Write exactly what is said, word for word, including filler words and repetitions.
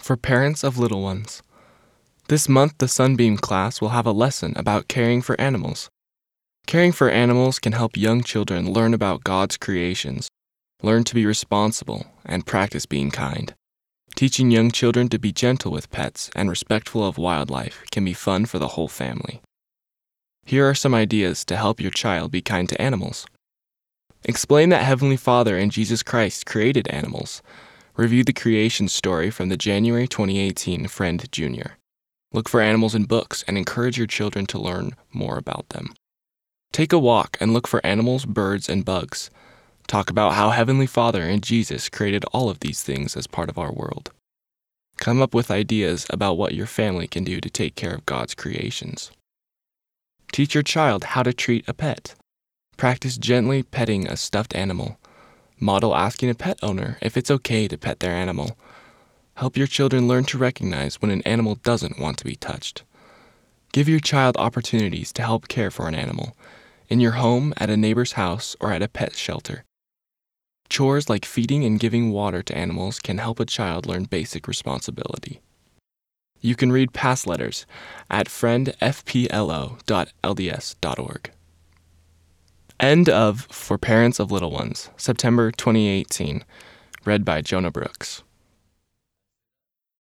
For parents of little ones. This month, the Sunbeam class will have a lesson about caring for animals. Caring for animals can help young children learn about God's creations, learn to be responsible, and practice being kind. Teaching young children to be gentle with pets and respectful of wildlife can be fun for the whole family. Here are some ideas to help your child be kind to animals. Explain that Heavenly Father and Jesus Christ created animals. Review the creation story from the January twenty eighteen Friend Junior Look for animals in books and encourage your children to learn more about them. Take a walk and look for animals, birds, and bugs. Talk about how Heavenly Father and Jesus created all of these things as part of our world. Come up with ideas about what your family can do to take care of God's creations. Teach your child how to treat a pet. Practice gently petting a stuffed animal. Model asking a pet owner if it's okay to pet their animal. Help your children learn to recognize when an animal doesn't want to be touched. Give your child opportunities to help care for an animal, in your home, at a neighbor's house, or at a pet shelter. Chores like feeding and giving water to animals can help a child learn basic responsibility. You can read past letters at friend f p l o dot l d s dot org. End of For Parents of Little Ones, September twenty eighteen, read by Jonah Brooks.